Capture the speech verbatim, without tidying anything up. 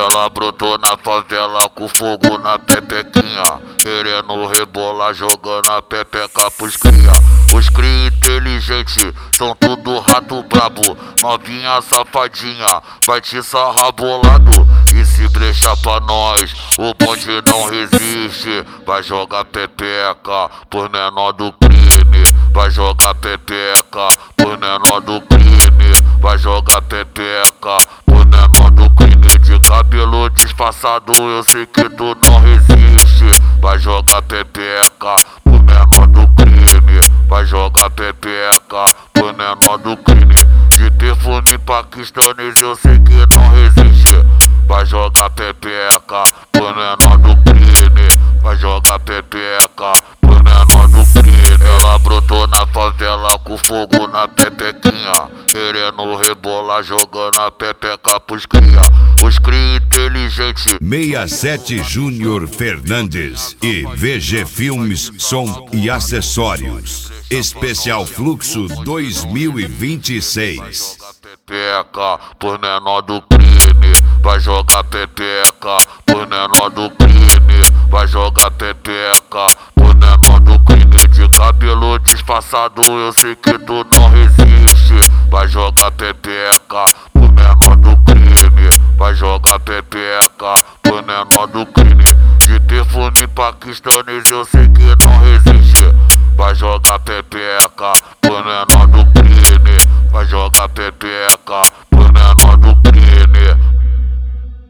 Ela brotou na favela com fogo na pepequinha, querendo rebolar, jogando a pepeca pros cria. Os cria inteligentes são tudo rato brabo, novinha safadinha vai te sarrar bolado. E se brecha pra nós, o bonde não resiste. Vai jogar pepeca por menor do crime, vai jogar pepeca por menor do crime, vai jogar pepeca por menor do crime. De cabelo disfarçado eu sei que tu não resiste. Vai jogar pepeca por menor do crime, vai jogar pepeca por menor do crime. De perfume paquistanês eu sei que não resiste. Vai jogar pepeca por menor do crime, vai jogar pepeca por menor do crime. Ela brotou na favela com fogo na pepequinha, querendo rebolar, jogando a pepeca pros cria. Os cria inteligentes sessenta e sete Júnior Fernandes e V G Filmes, som e acessórios. Especial Fluxo dois mil e vinte e seis. Pepeca por menor do crime, vai jogar pepeca por menor do crime, vai jogar pepeca por menor do crime. De cabelo disfarçado eu sei que tu não resiste. Vai jogar pepeca por menor do crime, vai jogar pepeca por menor do crime. De perfume paquistanês eu sei que não resiste. Vai jogar pepeca por menor do crime, vai jogar pepeca por menor do crime.